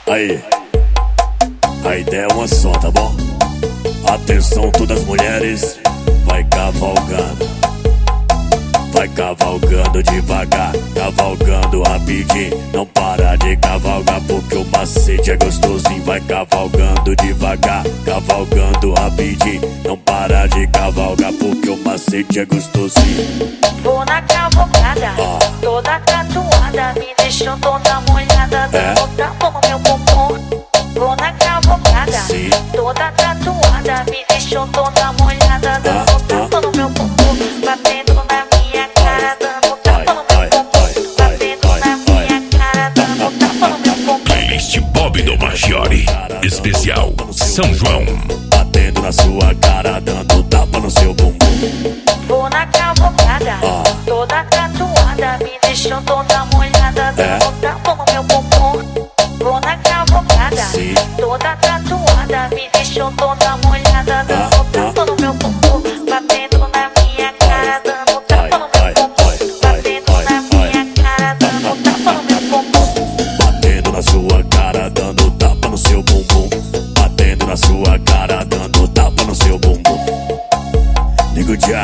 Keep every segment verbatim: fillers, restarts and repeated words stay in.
Aí, a ideia é uma só, tá bom? Atenção todas as mulheres, vai cavalgando. Vai cavalgando devagar, cavalgando rapidinho. Não para de cavalgar porque o macete é gostosinho. Vai cavalgando devagar, cavalgando rapidinho. Não para de cavalgar porque o macete é gostosinho. Vou na cavalgada, ah. toda tatuada, me deixou toda molhada, dando é? tapa no meu bumbum. Vou na cavalgada, sim. toda tatuada, me deixou toda molhada, dando ah, tapa ah. no meu bumbum. Batendo na minha cara, dando tapa no meu bumbum. Batendo na minha cara, dando tapa no meu bumbum. Playlist Bob do Maggiore, especial São João. Batendo na sua cara, dando tapa no seu bumbum. Vou na cavalgada, ah. toda tatuada, me deixou toda molhada, dando é? tapa no meu bumbum. Vou na cavalgada, sim. toda tatuada, me deixou toda molhada, dando ah, tapa ah. no meu bumbum. Batendo na minha cara, dando tapa no meu bumbum. Batendo na minha cara, dando tapa no meu bumbum. Batendo na sua cara, dando tapa no seu bumbum. Batendo na sua cara, dando tapa no seu bumbum. Nego já.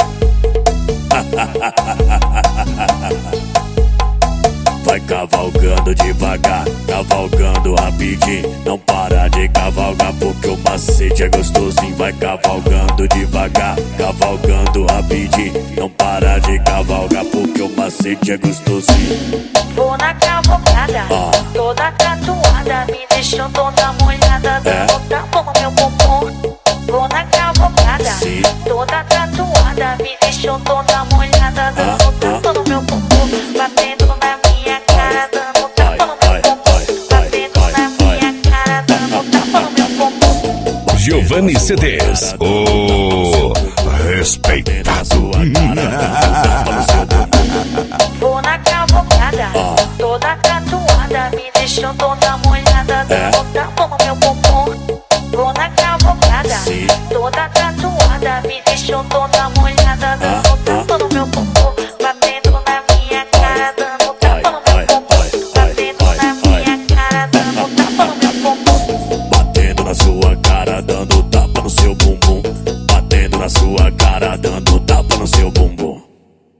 Vai cavalgando devagar, cavalgando rapidinho. Não para de cavalgar porque o macete é gostosinho. Vai cavalgando devagar, cavalgando rapidinho. Não para de cavalgar porque o macete é gostosinho. Vou na cavalgada, ah. toda tatuada, me deixou toda molhada, dando é? tapa no meu bumbum. Vou na cavalgada, sim. toda tatuada, me deixou toda molhada, dando ah, tapa ah. no meu bumbum. Batendo na minha cara, dando tapa no meu bumbum. Batendo na minha cara, dando tapa no meu bumbum. Giovanni C Ds, o respeitado. Vou na cavalgada, ah. toda tatuada, me deixou toda molhada.